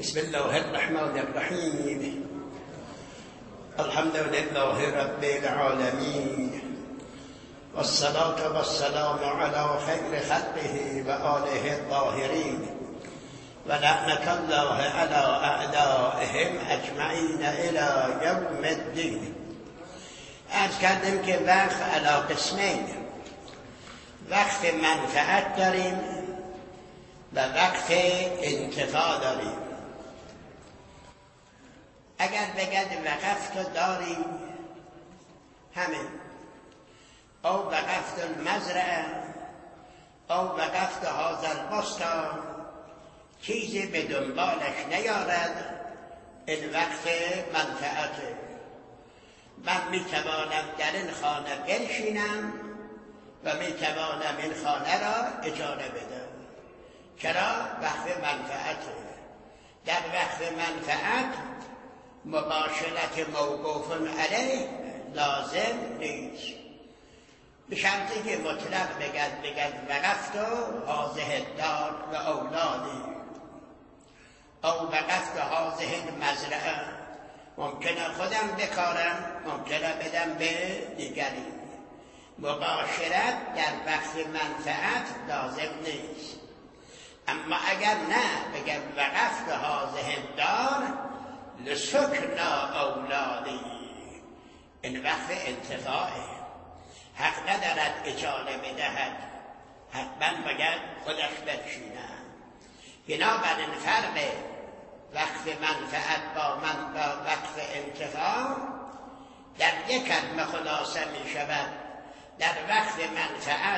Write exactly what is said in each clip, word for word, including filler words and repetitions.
بسم الله الرحمن الرحیم. الحمد لله رب العالمین والصلاة والسلام على خیر خلقه و آله الطاهرین و لعنة الله على اعدائهم اجمعین الى یوم الدین. عرض کردیم که وقت علی قسمین، وقت منفعت داریم و وقت انتفاع داریم. اگر بگد وقفت داریم همین، او وقفت المزرعه او وقفت هذا البستان، چیزی به دنبالش نیارد، این وقت منفعته. من میتوانم در این خانه بنشینم و میتوانم این خانه را اجاره بدم. چرا؟ وقت منفعته. در وقت منفعت مباشرت موقوف علیه لازم نیست، به شرطی که مطلق بگد بگد وقفت و حاضه دار و اولادی او وقفت حاضه مزرعه. ممکنه خودم بکارم، ممکنه بدم به دیگری. مباشرت در وقت منفعت لازم نیست. اما اگر نه بگم وقفت حاضه دار لسکنا اولادی، این وقت انتفاعه، حق ندارد اجاره بدهد، حتما باید خودش بنشیند. بنابراین فرق وقت منفعت با من با وقت انتفاع در یک کلمه خلاصه می شود. در وقت منفعت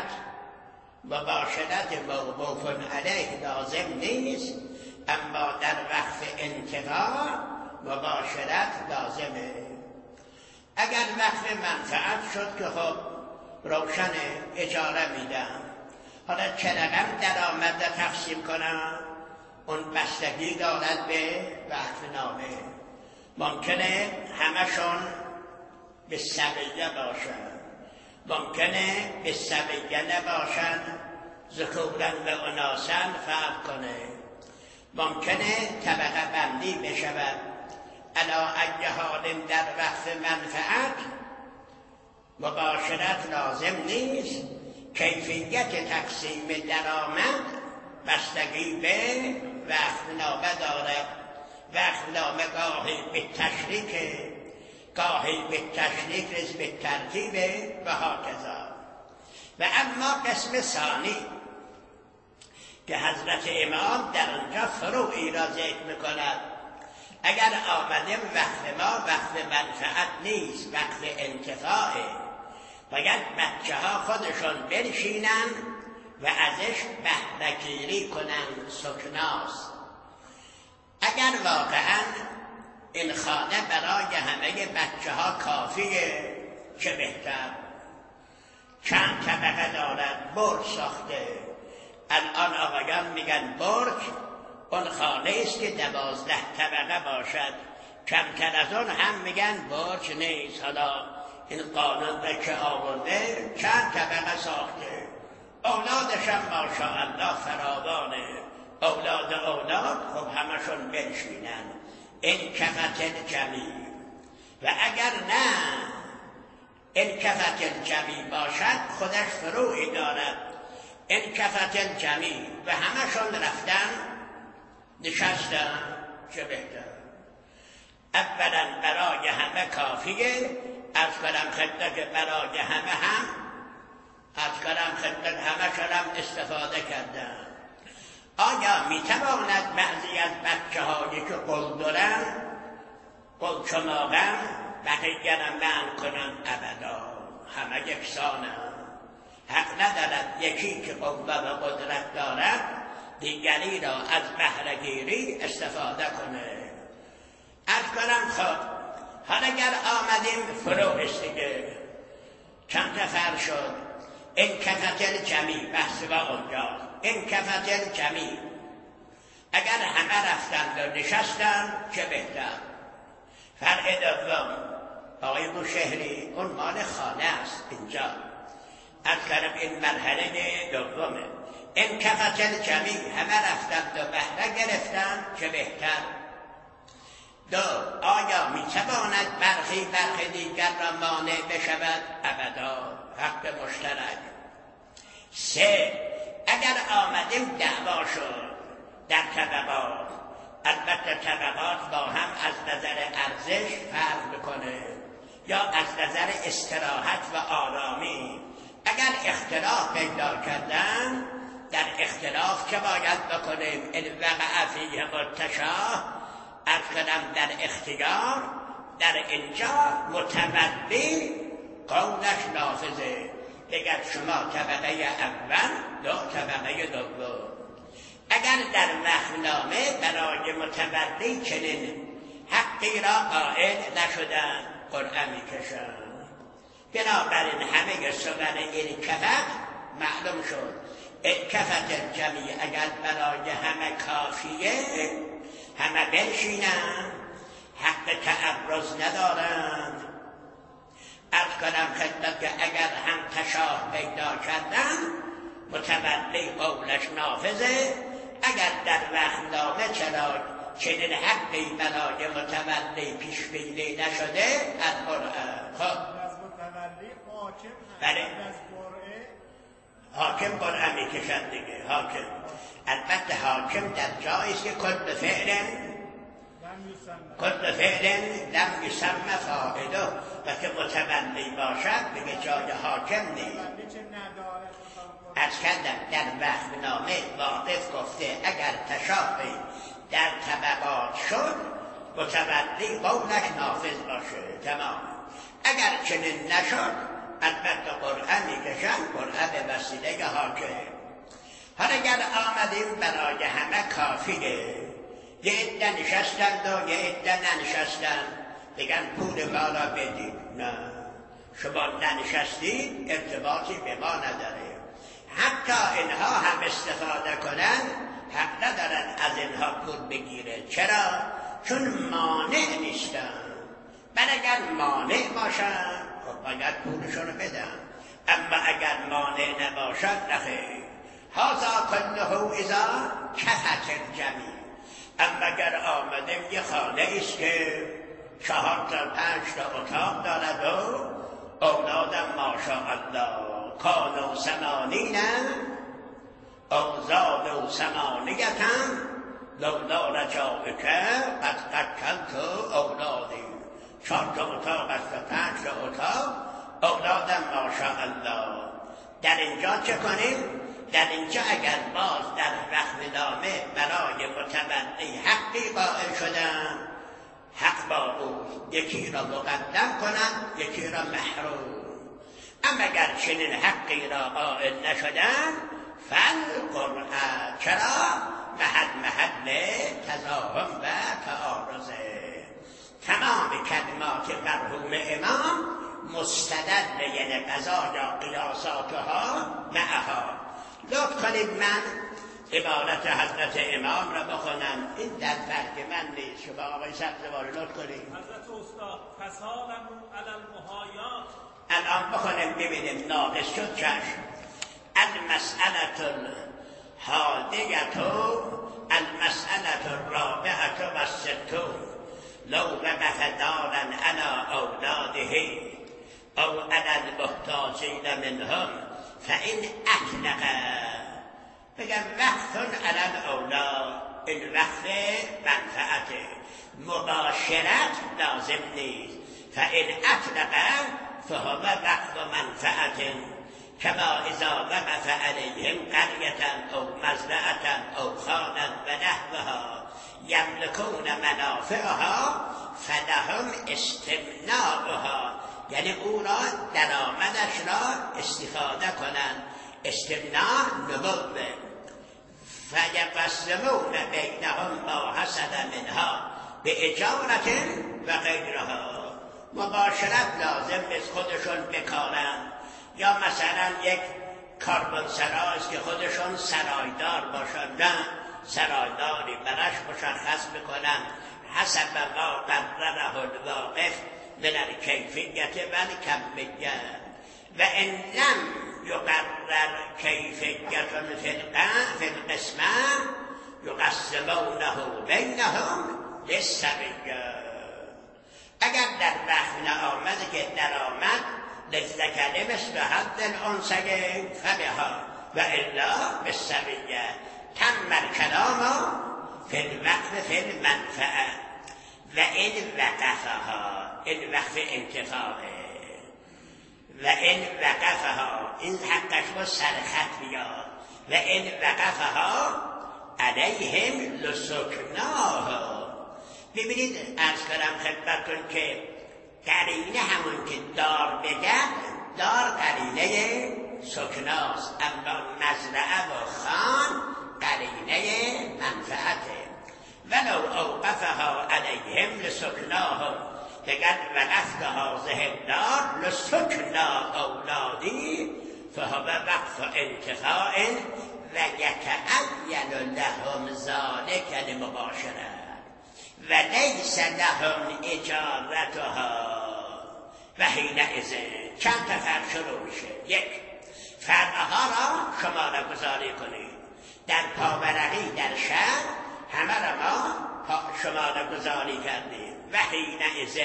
مباشرت موقوف علیه لازم نیست، اما در وقت انتفاع مباشرت لازمه. اگر وقت منفعت شد که خب روشن اجاره میدم، حالا چه رقم درآمد تقسیم کنم، اون بستگی دارد به وقفنامه. ممکنه همشون به سویه باشن، ممکنه به سویه نباشن، ذکورن و اناسن فرق کنه، ممکنه طبقه بندی بشود. علا ای حال در وقت منفعت مباشرت لازم نیست. کیفیت تقسیم درآمد بستگی به وقفنامه دارد. وقفنامه گاهی به تشریک، گاهی به تشریک رز به ترتیب و هاکذا. و اما قسم ثانی که حضرت امام در آنجا فروعی را ذکر میکند، اگر آمدیم وقت ما وقت منفعت نیست، وقت انتفاعه، باید بچه ها خودشون بنشینن و ازش بهره‌گیری کنن، سکناست. اگر واقعا این خانه برای همه بچه ها کافیه چه بهتر. چند طبقه دارد، برج ساخته. الان آقایان میگن برج اون خانه است که دوازده طبقه باشد، کمتر از اون هم میگن برج نیست. حالا این قانون به که آورده چند طبقه ساخته، اولادش هم ماشاءالله فراوانه، اولاد اولاد خب همشون بنشینن. این کفت الجمی. و اگر نه این کفت الجمی باشد خودش فروعی دارد. این کفت الجمی و همشون رفتن نشستن چه بهتر. اولا برای همه کافیه. از کنم خدمت برای همه هم از کنم خدمت همه شدم استفاده کردن. آیا میتواند بعضی از بچه هایی که قل دارن قل چماغن بقیه را من کنن؟ ابدا، همه یکسانن. حق ندارد یکی که قوه و قدرت دارد دیگری را از بهره‌گیری استفاده کنه. از کنم خب حالا اگر آمدیم فرو استیگه چند نفر شد، این کفت الجمی بحث با اونجا، این کفت الجمی اگر همه رفتن و نشستن چه بهتر. فرق دوم، آقای بوشهری اون مال خانه است اینجا. از کنم این مرحله دومه. انکفت الجمیع، همه رفتند و بهره گرفتند چه بهتر. دو، آیا میتواند برخی برخی دیگر را مانع بشود؟ ابدا، حق مشترک. سه، اگر آمدیم دعوا شد در طبقات، البته طبقات با هم از نظر ارزش فرق میکنه یا از نظر استراحت و آرامی. اگر اختلاف پیدا کردن، در اختلاف که باید بکنیم؟ ان وقع فیه متشاه، ارز کنم در اختیار، در اینجا متولی قولش نافذه، بگرد شما طبقه اول، دو طبقه دوم. اگر در وقفنامه برای متولی چنین حقی را قائل نشدن، قرعه میکشن. بنابراین همه سخن این کفت معلوم شد. این کفت الجمیع اگر برای همه کافیه، همه بنشینن، حق تعرض ندارند. عرض کنم خدمت که اگر هم تشاه پیدا کردن، متولی قولش نافذه. اگر در وقتنامه چرا چنین حقی برای متولی پیش بینی نشده، از قرآن خب بله حاکم قرآن میکشد دیگه. حاکم البته حاکم در جاییست که کل فعل کل فعل لم یسمى فاعله، و که متولی باشد بگه جای حاکم نیست. از کردم در وقفنامه واقف گفته اگر تشابه در طبقات شد، متولی قولش نافذ باشه، تمام. اگر چنین نشد، البته قرآن میکشن، قرآن به وسیله حاکم. حالا اگر آمدیم برای همه کافیه، یه عده نشستند و یه عده ننشستند، بگن پول ما را بدید. نه، شما ننشستید ارتباطی به ما نداره. حتی اینها هم استفاده کنن، حق ندارن از اینها پول بگیره. چرا؟ چون مانع نیستن. بل اگر مانع باشن، خب باید پولشون رو بدن. اما اگر مانع نباشد، نخیر. هذا كله اذا كفت الجمیع. اما اگر آمدیم یه خانه ایست که چهار تا پنج تا اتاق دارد و اولادم ماشاءالله کانو ثمانین او زادو ثمانیتن لولا رجائک قد قتلت اولادی. چهار تا اتاق است و پنج تا اتاق، اولادم ماشاءالله. در اینجا چه کنیم؟ در اینجا اگر باز در وقفنامه برای متولی حقی قائل شدن، حق با او یکی را مقدم کنن، یکی را محروم. اما اگر چنین حقی را قائل نشدن، فالقرآن چرا؟ محل محل تزاحم و تعارضه. تمام کلمات مرحوم امام مستدل، یعنی قضایا قیاساتها معها. لطف کنید من عبارت حضرت امام را بخونم. این در برگ من نیست، شما آقای سبزواری لطف کنید. حضرت استاد فسالمو علی المحایات. الان بخونیم ببینیم ناقص شد چشم. المسئله الحادیه المسئله الرابعه و الستون لو وقف دارا علی اولاده او علی المحتاجین منهم فإن اطلق، بگم وقف علی الاولاد، این وقف منفعت، مباشرت لازم نیست. فإن اطلق فهو وقف منفعت، کما اذا وقف علیهم قریة او مزرعة او خانا و نحوها یملکون منافعها فلهم استمناؤها، یعنی او را درآمدش را استفاده کنند. استمناء نبوه. فیقسمون بینهم ما حصل منها به اجارت و غیرها. مباشرت لازم نیست خودشون بکارن، یا مثلا یک کاربنسرایست که خودشون سرایدار باشن، نه، سرایداری برش مشخص بکنن حسب ما قرره الواقف من الکیفیت و الکمیت. و ان لم یقرر کیفیت فی القسمه یقسمونه بینهم للسویه. اگر در رحم آمد که در آمد للذکر مثل حظ الانثیین فبها و الا بالسویه. تم الکلام فی الوقف فی المنفعه و این وقفها، این وقف انتفاعه و این وقفها، این حقش با سرخط بیاد و این وقفها علیهم لسکناها. ببینید ارز کنم خدمتتون که قرینه همون که دار بگن، دار قرینه سکناست، اما مزرعه و خان قرینه منفعته. ولو اوقفها علیهم لسکناهم، بگن وقفتها ذهب دار لسکنا اولادی فهو وقف انتفاع و یتعین لهم ذلک لمباشره و لیس لهم اجارتها و حینئذ. چند تا فرق شروع میشه. یک، فرقها را شما را گذاری کنید در پاورقی در شهر همه را ما شما را گذاری کردیم. و حینئذ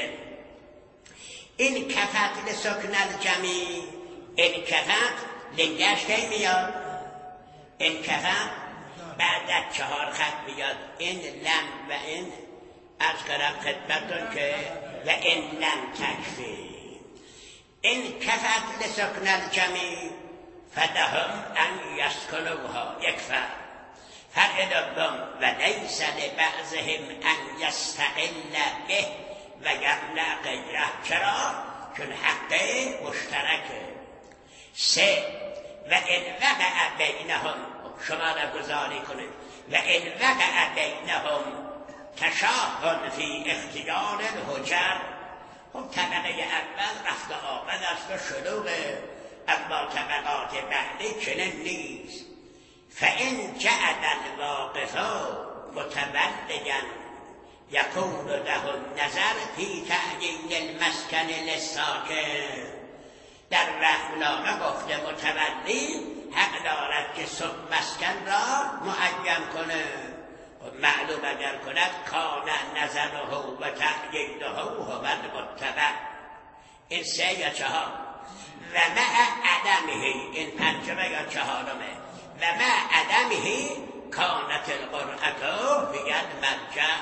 این کفت لسکن الجمیع، این کفت لنگش کی میاد؟ این کفت بعد از چهار خط میاد. این لم و این از کرم خدمتون که و این لم تکفی. این کفت لسکن الجمیع فلهم ان یسکنوها. یک فرق. فرق دوم و لیس لبعضهم ان یستقل به و یمنع غیره. چرا؟ چون حق مشترکه. سه، و ان وقع بینهم، شما را گذاری کنید، و ان وقع بینهم تشاهد فی اختیار الحجر. خب طبقه اول رفت آمد است و شلوغه، اما طبقات بعدی چنین نیست. فإن جعل الواقف متولیا یکون له النظر فی تعیین المسکن للساکن. در رهنامه گفته متولی حق دارد که مسکن را معین کنه. معلوم اگر کند کان نظره و تعیینه هو المتبع. این سه یا چهار. و مع عدمه، این پنجمه یا چهارمه. و مع عدمه کانت القرعه فی المرجع.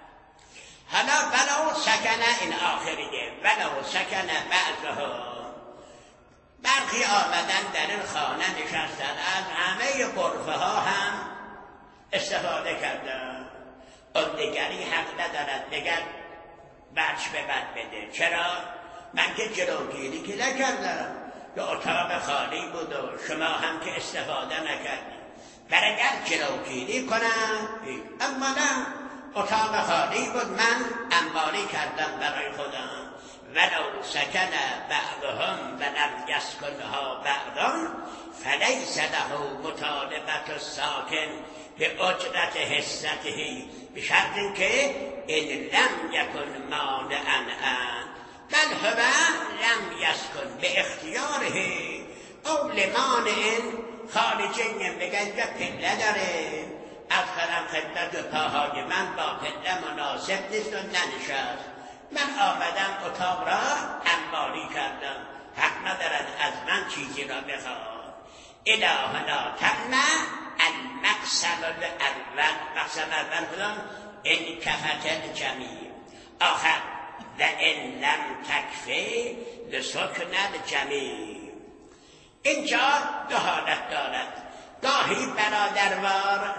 حالا ولو سکن، این آخریه، ولو سکن بعضها، برخی آمدن در این خانه نشستن، از همه غرفه ها هم استفاده کردن. اون دیگری حق ندارد بگن بچ به بد بده. چرا؟ من که جلوگیری که نکردم، یا اتاق خالی بود و شما هم که استفاده نکردید. برای اگر جلوگیری کنم، اما نه، اتاق خالی بود، من انباری کردم برای خودم. ولو سکن بعضهم و لم یسکنها بعض فلیس له مطالبت الساکن به اجرت حصته، به شرط که ان لم یکن مانعا بل هو لم یسکن به اختیاره او لمانع خارجی. بگن یا پله داره، از خرم خدمت پاهای من با پله مناسب نیست و ننشست، من آمدم اتاق را انباری کردم، حق ندارد از من چیزی را بخواد. الهنا تم المقصد الاول. مقصد اول کدام؟ این کفت الجمیع. آخر و ان لم تکفی لسکن الجمیع. اینجا دو حالت دارد. گاهی برادروار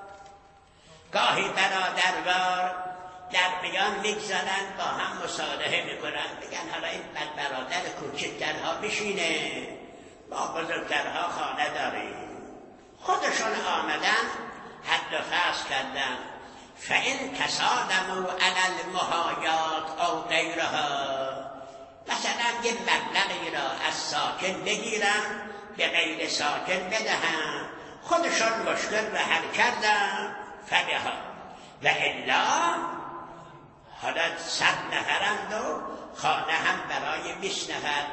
گاهی برادروار در میان میگذارن، با هم مصالحه میکنن، بگن حالا این برادر کوچکترها بشینه، ما بزرگترها خانه داریم. خودشون آمدن حد و فصل کردن. فإن تصادموا علی المحایات او غیرها، مثلا یه مبلغی را از ساکن بگیرن به غیر ساکن بدهن، خودشون مشکل را حل کردن، فبها. و الا حالا صد نفرند و خانه هم برای بیست نفر،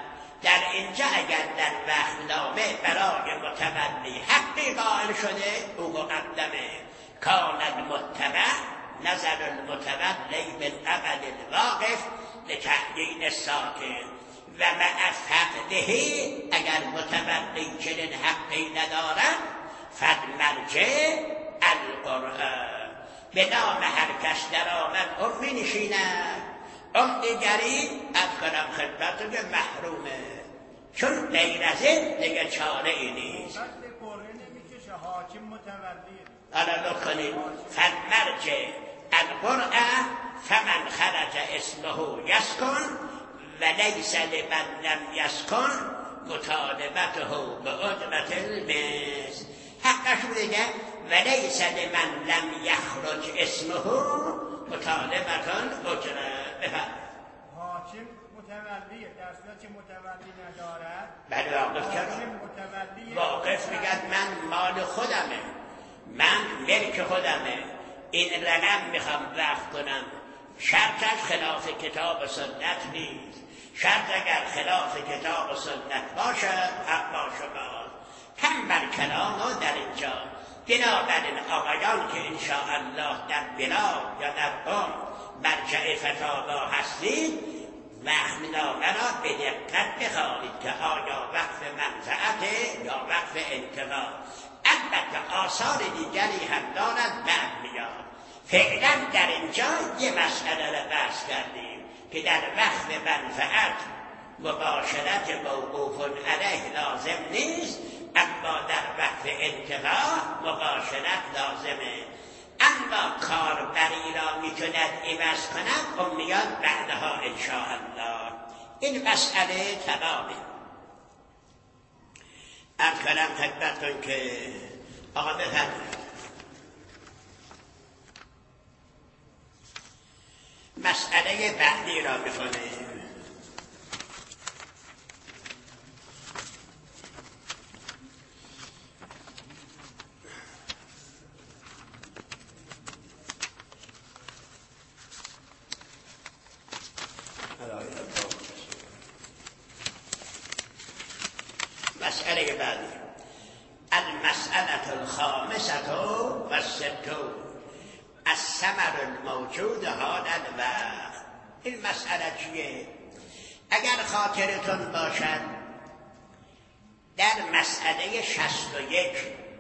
در اینجا اگر در وقتنامه برای متولی حقی قائل شده او مقدمه. کان المتبع نظر المتولی بالعمل الواقف لتحقیق ساکن و مع فقده اگر متولی چنین حقی ندارد فالمرجع القرآن به نام هر کس در آمد اون می نشیند. اون دیگری از کنم خدمتون که محرومه، چون غیر از این دیگه چاره ای نیست. حاکم متولی حالا نکنید فالمرجع القرآن فمن خرج اسمه یسکن و لیس لمن لم یسکن مطالبته به اجرت المثل. حقش بگه و لیس لمن لم یخرج اسمه مطالبه اجرت. بفرمایید حاکم متولیه در صورت که متولی ندارد بله واقف کرد. واقف میگد من مال خودمه، من ملک خودمه، این رقم میخوام وقف کنم. شرطش خلاف کتاب و سنت نیست. شرط اگر خلاف کتاب و سنت باشد حق با شما. کم بر کلام در اینجا بنابراین آقایان که انشاءالله در بلاد یا در قوم مرجع فتاوا هستید وقفنامه را به دقت بخوانید که آیا وقف منفعته یا وقف انتفاع. البته آثار دیگری هم دارد بعد میاد. فعلا در اینجا یه مسئله را بحث کردیم که در وقف منفعت مباشرت موقوف علیه لازم نیست، اما در وقف انتفاع مباشرت لازمه. اما کاربری را میتوند عوض کند و میاد بعدها انشاءالله. این مسئله تمامه. از کنم خدمتتون که آقا بفرمایید مسئله بعدی را بخونیم. مسئله بعدی المسئله الخامسه و الستون الثمر الموجود حال الوقت. این مسئله چیه؟ اگر خاطرتون باشد در مسئله شصت و یک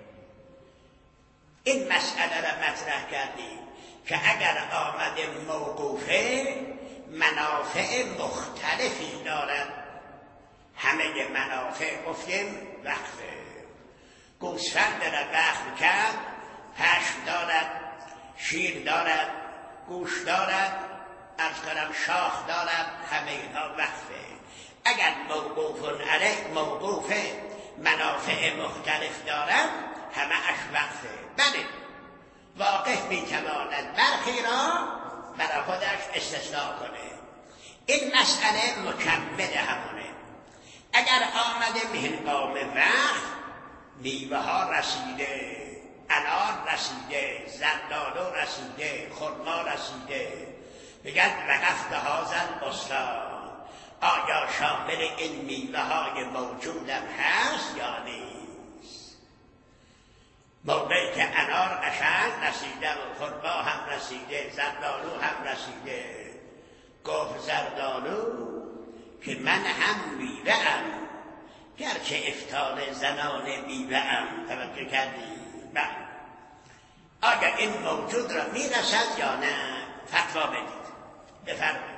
این مسئله را مطرح کردیم که اگر آمده موقوفه منافع مختلفی دارد. همه منافع گفتیم وقفه. گوسفند را وقف کرد پشم دارد، شیر دارد، گوش دارد، از کنم شاخ دارد، همه اینها وقفه. اگر موقوف علیه موقوف منافع مختلف دارد همه اش وقفه. بله واقف میتواند برخی را برای خودش استثناء کنه. این مسئله مکمل همونه. اگر آمده مهنگام وقت میوه ها رسیده، انار رسیده، زردالو رسیده، خرما رسیده، بگن وقفت هازن بستان، آیا شامل این میوه های موجودم هست یا نیست؟ موقعی که انار قشنگ رسیده و خرما هم رسیده، زردالو هم رسیده، گفت زردالو که من هم میوه ام، گرچه افتار زنان میوه ام. توجه کردی؟ بله. آیا این موجود را میرسد یا نه؟ فتوا بدید. بفرمایید.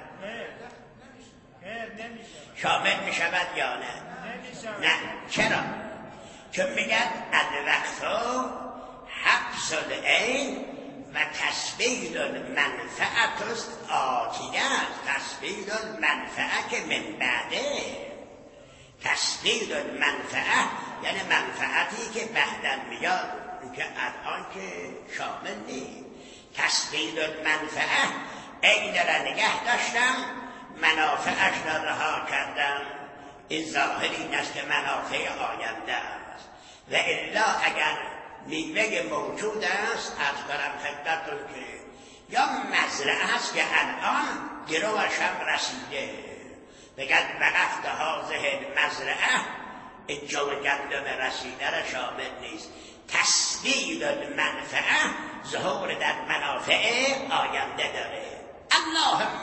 شامل میشود یا نه؟ نه. چرا؟ چون میگن الوقت حبس العین و تثبیت المنفعت است آتیه. تثبیت المنفعه که من بعده. تثبیت المنفعه یعنی منفعتی که بعداً میاد، که الان که شامل نیست. تثبیت المنفعه عین را نگه داشتم، منافعش را رها کردم. این ظاهر این است که منافع آینده است. و الا اگر میوه موجود است از برم خدمتون که یا مزرعه است که الان گروهش هم رسیده، بگد وقفت هازه مزرعه، این جو گندم رسیده را شامل نیست. تسبیل المنفعه ظهور در منافع آینده داره. اللهم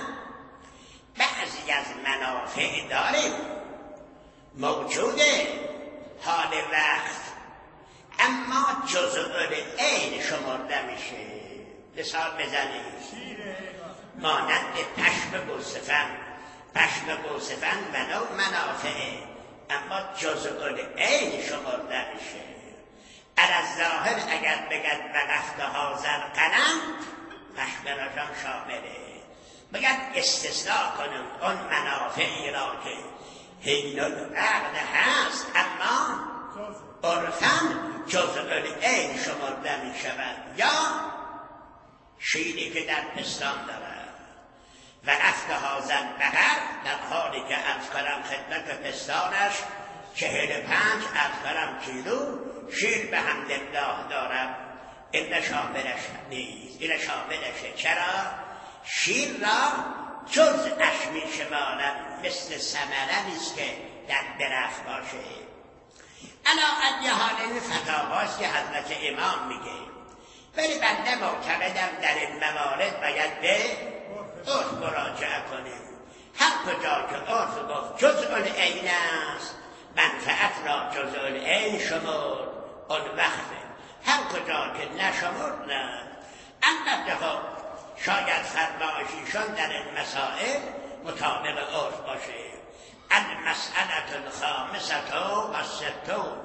بعضی از منافع داریم موجوده حال وقت، اما جزء عین شمرده میشه. مثال بزنید مانند پشم گوسفند. پشم گوسفند ولو منافعه اما جزء عین شمرده میشه. از ظاهر اگر بگد وقفت هازر قلم پشم رجم شامله، بگد استثناء کنم اون منافعی را که حین العقد هست اما عرفاً جزء عین شمرده می شود. یا شیری که در پستان دارد وقفت هازر بقر، در حالی که عرض کنم خدمت پستانش چهل پنج عرض کنم کیلو شیر به حمدالله دارم، این شاملش نیست. این شاملشه. چرا؟ شیر را جزءش می شمارد، مثل ثمره نیست که در درخت باشه. علا ای حال این فتاواست که حضرت امام میگه، ولی بنده معتقدم در این موارد باید به عرف مراجعه کنیم. هر کجا که عرف گفت جزء العین است، منفعت را جزء العین شمرد، اون وقته. هر کجا که نشمرد نه. البته خب شاید فرمایشیشان در این مسائل مطابق عرف باشه. المسئله الخامسه و ستون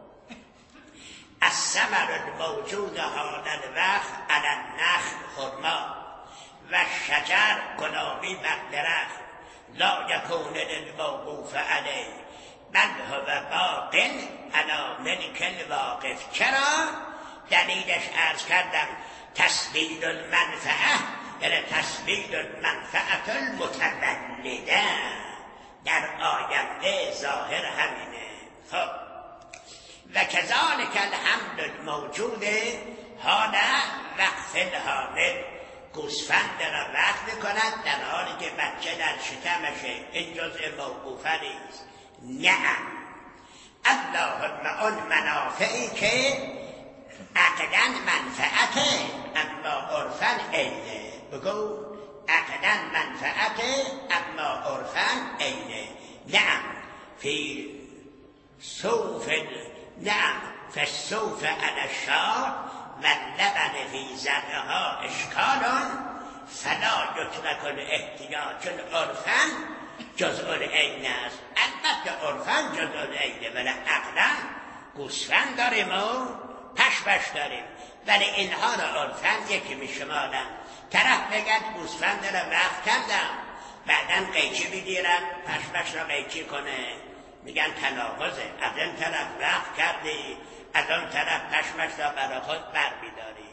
الثمر الموجود حال الوقت علی النخل خرما و شجر گلابی بر درخت لا یکون للموقوف علیه بل هو باق علی ملک الواقف. چرا؟ دلیلش عرض کردم تسبیل المنفعه، یعنی تسبیل المنفعه المتولده در آینده ظاهر همینه. خب و کذالک الحمل الموجود حال وقف الحامل، گوسفند را وقف میکند در حالی که بچه در شکمشه، این جزء موقوفه نیست. نعم اللهم اون منافعی که عقداً منفعته اما عرفاً عینه. بگو عقداً منفعته اما عرفاً عینه. نعم فی صوف نعم فی الصوف علی الشار و اللبن فی زرعها اشکال فلا یترک الاحتیاج عرفاً جزء العین است. البته عرفاً جزء العینه، ولی عقلاً گوسفند داریم و پشمش داریم، ولی اینها را عرفاً یکی می شمارن. طرف بگد گوسفند را وقف کردم، بعداً قیچی بگیرن پشمش را قیچی کنه، میگن تناقضه. از این طرف وقف کردی، از اون طرف پشمش را برای خود بر میداری.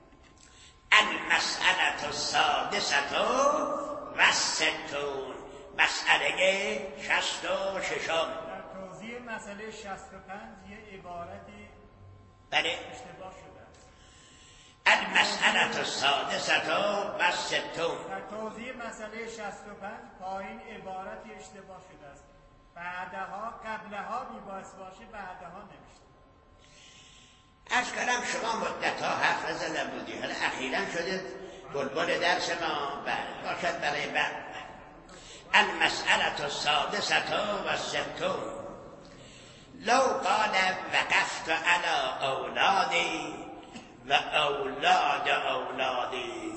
المسئله السادسه و ستون مسئله شصت و ششم. در توضیح مسئله شصت و پنج یه عبارتی بله اشتباه شده است. المسئله السادسه و ستون در توضیح مسئله شصت و پنج پایین عبارتی اشتباه شده است. بعدها قبلها میباید باشه، بعدها نمیشه. از کلم شما مدت ها حرف نزده بودی، حالا اخیراً شده بلبل درس ما. بله باشد برای بعد. المسئله السادسه و ستون لو قال وقفت علی اولادی و اولاد اولادی.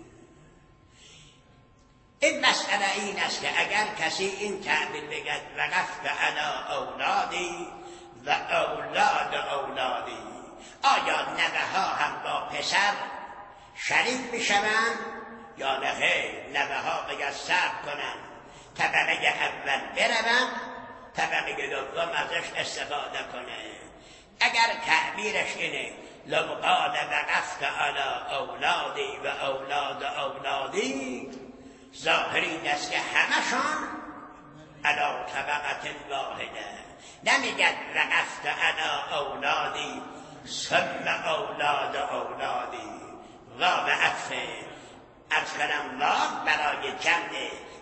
این مسئله این است که اگر کسی این تعبیر بگد وقفت علی اولادی و اولاد اولادی، آیا نوه ها هم با پسر شریک میشوند یا نه؟ نوه ها بگد صبر کنند طبقه اول بروند، طبقه دوم ازش استفاده کنه. اگر تعبیرش اینه لو قال وقفت علی اولادی و اولاد اولادی، ظاهر این است که همشان علی طبقه واحده. نمیگد وقفت علی اولادی ثم اولاد اولادی. واو عطفه از کنم واو برای جمع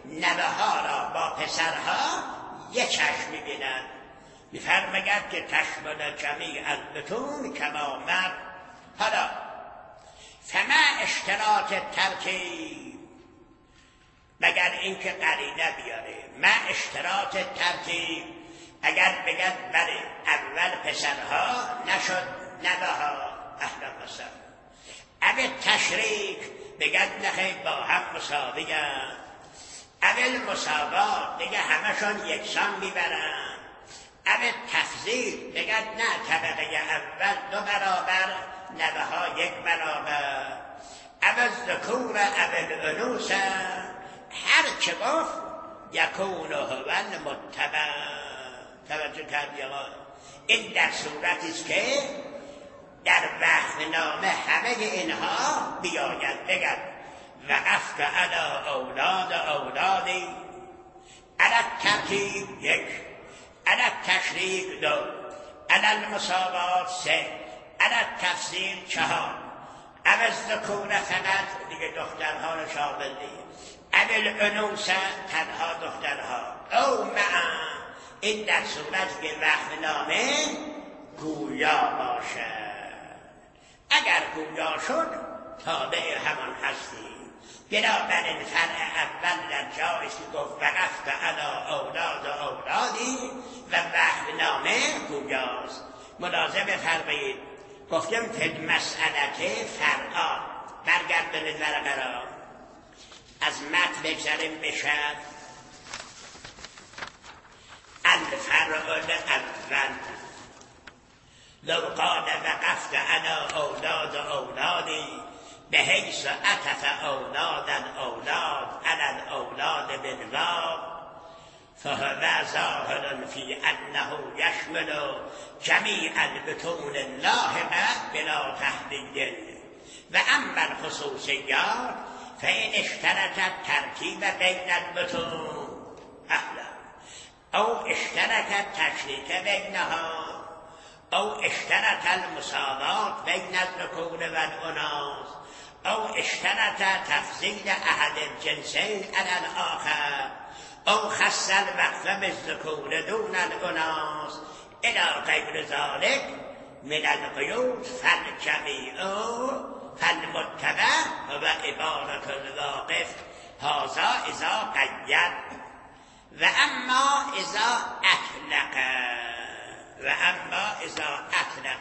نوه ها را با پسرها یک چشم می‌بیند. می‌فرماید که تشمل جمیع البطون کما مر. حالا فما اشتراط ترتیب، مگر اینکه قرینه بیاره. ما اشتراط ترتیب، اگر بگد بله اول پسرها نشد نوه ها، اهلا و سهلا. اول تشریک بگد نخیر با هم مساوی هستند. اول مساوات دیگه همشون یکسان میبرن. اول تفضیل بگد نه طبقه اول دو برابر نوه ها یک برابر. اول ذکور اول انوس، هر چه گفت یکون هو المتبع. توجه کردی آقا؟ این در صورتی است که در وقفنامه همه اینها بیاید بگد وقفت علی اولاد اولادی، علی ترتیب یک، علی تشریک دو، علی المساوات سه، علی تفصیل چهار. اول ذکور فقط دیگه دخترها رو شامل نیست. اول انوس تنها دخترها. او معا، این در صورت که وقفنامه گویا باشد. اگر گویا شد تابع همان هستی. بنابراین فرع اول در جایی که گفت وقفت علی اولاد اولادی و وقفنامه گویاست. ملاحظه بفرمایید گفتم که مسئله فرعا برگردانید ورقه را. از متن بگذاریم بشد الفرع الاول لو قال وقفت علی اولاد اولادی به حیث عطف اولاد الاولاد علی الاولاد بالواو فهو ظاهر فی انه یشمل جمیع البطون اللاحقه بلا تحدید. و اما الخصوصیات فإن اشترط الترتیب بین البطون اهلا او اشترط التشریک بینها او اشترط المساوات بین الذکور والاناث او اشترط تفضیل احد الجنسین علی الاخر او خص الوقف بالذکور دون الاناث الی غیر ذلک من القیود فالجمیع فالمتبع و عبارة الواقف هذا اذا قید. و اما اذا اطلق و اما اذا اطلق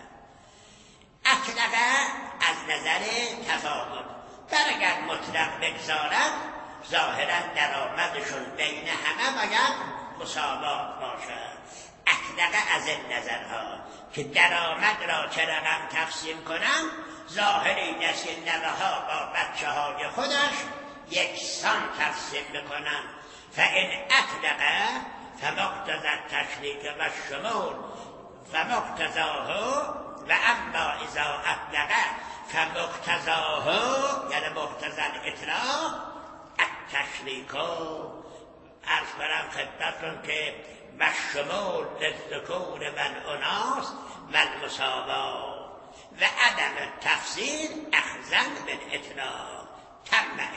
اطلق از نظر تفاوت در اگر مطلق بگذارد ظاهرا درآمدشون بین همه باید مساوات باشد. اطلق از این نظرها که درآمد را چه رقم تقسیم کنم، ظاهر این است که نوه ها با بچه های خودش یکسان تقسیم بکنن. فإن اطلق فمقتضى التشریک و الشمول فمقتضاه و اما اذا اطلق فمقتضاه یعنی مقتضى الاطلاق التشریک. عرض برم خدمتتون که و الشمول للذکور و الاناث و المساوات و عدم التفصیل اخذا بالاطلاق. تمه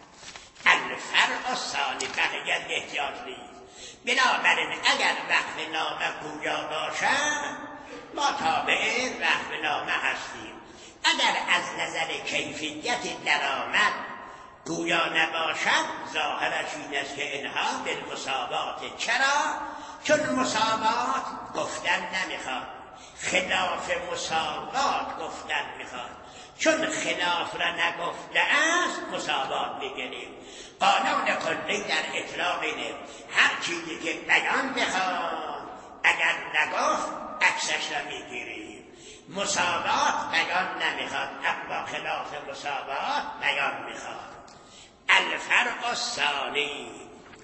الفرع الثانی بقیت احتیاط نیست. بنابراین اگر وقف نامه گویا باشد ما تابع وقف نامه هستیم. اگر از نظر کیفیت درآمد گویا نباشد ظاهرش این است که اینها بالمساوات. چرا؟ چون مساوات گفتن نمیخواد، خلاف مساوات گفتن میخواد. چون خلاف را نگفته است مساوات میگیریم. قانون کلی در اطلاق اینه هر چیزی که بیان میخواد اگر نگفت عکسش را میگیریم. مساوات بیان نمیخواد اما خلاف مساوات بیان میخواد. الفرق الثانی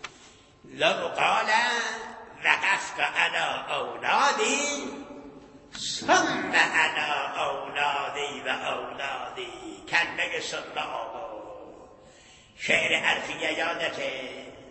لو قال وقفت علی اولادی ثم علی اولادی و اولادی کلمه ثم آبا. شعر حرفیه یادته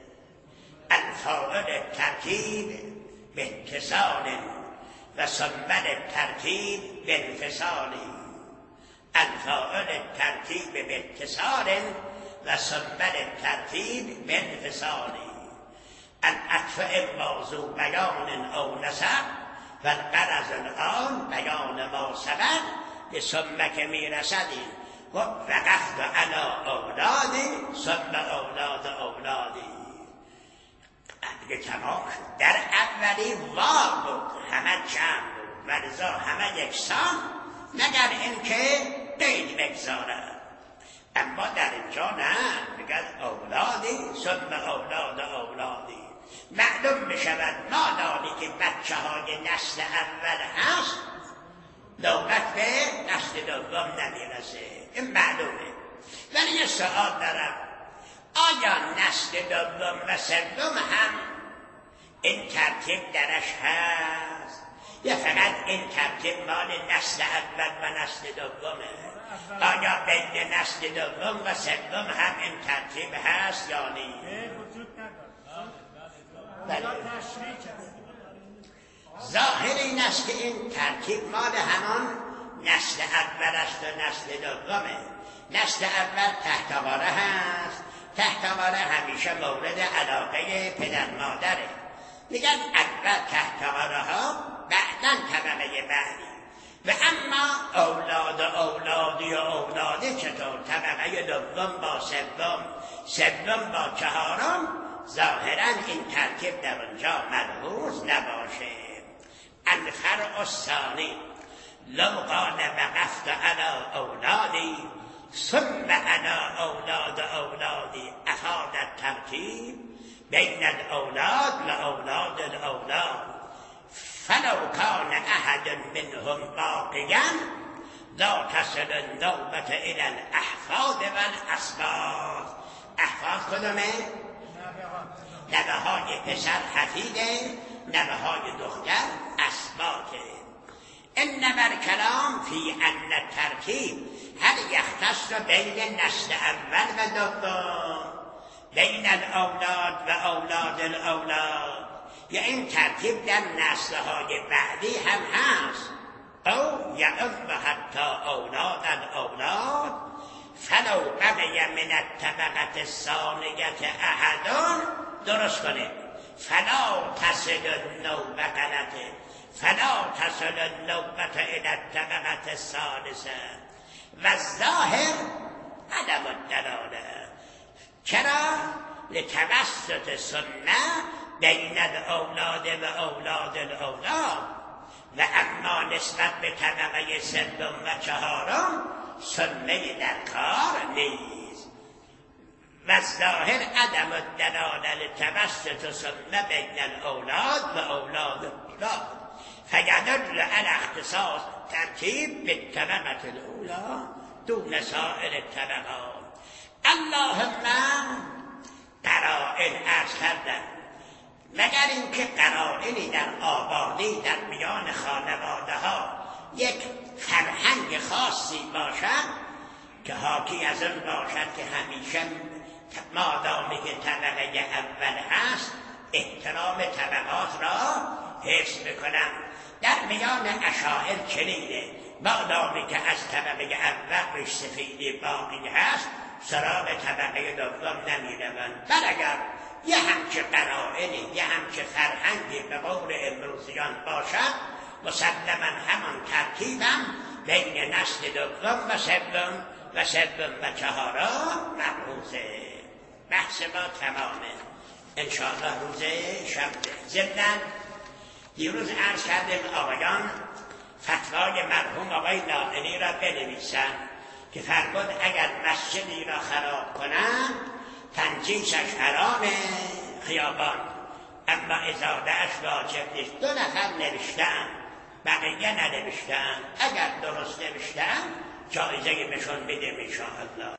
الفاعل ترتیب به اتصال و ثم ترتیب به انفصال. الفاعل ترتیب به اتصال و سنبل ترتیب بالفصالی العطف موضوع بیان او نسب و الغرض الان بیان ما سبب به ثم که میرسدی وقفت علی اولادی ثم اولاد اولادی دیگه تمام شد. در اولی وار بود، همه چند بود، ولذا همه یکسان مگر اینکه قید بگذارد. اما در اینجا نه، میگن اولادی ثم اولاد اولادی. معلوم میشود مادامی که بچه های نسل اول هست نوبت به نسل دوم نمیرسه، این معلومه. ولی یه سوال دارم، آیا نسل دوم و سوم هم این ترتیب درش هست یا فقط این ترتیب مال نسل اول و نسل دومه؟ آیا بین نسل دوم و سوم هم این ترتیب هست یا نه؟ ظاهر این است که این ترتیب مال همان نسل اول است و نسل دومه. نسل اول تحتواره هست، تحتواره همیشه مورد علاقه پدر مادره. میگن اول تحتواره ها بعدن طبقه بعدی. و اما اولاد اولادی و اولادی چطور؟ طبقه دوم با سوم، سوم با چهارم. ظاهرا این ترتیب در اونجا ملحوظ نباشه. الفرع الثانی لو قال وقفت علی اولادی ثم علی اولاد اولادی افاد الترتیب بین الاولاد و اولاد الاولاد فلو کان احد منهم باقیا لا تصل النوبة الى الاحفاد والاسباط. احفاد کدومه؟ نوه های پسر حفیده، نوه های دختر اسباطه. انما الکلام فی ان الترتیب هل یختص بین نسل اول و دوم، بین الاولاد و اولاد الاولاد، یا این ترتیب در نسل های بعدی هم هست. او یعم حتی اولاد الاولاد فلو بقی من الطبقه الثانیه احد. درست کنید، فلا تصل النوبه غلطه، فلا تصل النوبه الى الطبقه الثالثه و الظاهر عدم الدلاله. چرا؟ لتوسط سنه بین الاولاد و اولاد الاولاد و اما نسبت به طبقه سوم و چهارم سنه در کار نیست. و الظاهر عدم الدلاله لتوسط سنه بین الاولاد و اولاد الاولاد فیدل علی اختصاص ترتیب بالطبقه الاولی دون سایر الطبقات. اللهم قرائن عرض کردن، مگر اینکه قرائنی در آبادی در میان خانواده ها یک فرهنگ خاصی باشد که حاکی از اون باشد که همیشه مادامی که طبقه اول هست احترام طبقات را حفظ بکنم. در میان اشاعر چنینه، مادامی که از طبقه اول ریش سفیدی باقی هست سراغ طبقه دوم نمیروند. بل اگر یه همچه قرائنی یه همچه فرهنگی به قول امروزیان باشد مسلما همان ترتیبم بین نسل دوم و سوم و سوم و چهارم مبعوثه. بحث ما تمامه انشاءالله روز شنبه. ضمناً دیروز عرض کردیم آقایان فتوای مرحوم آقای ناظمی را بنویسن که فرمود اگر مسجدی را خراب کنن تنجیسش حرام خیابان، اما ازادهش واجب نیست. دو نفر نوشتن، بقیه ننوشتن. اگر درست نوشتن جایزه بهشون بدیم انشاءالله.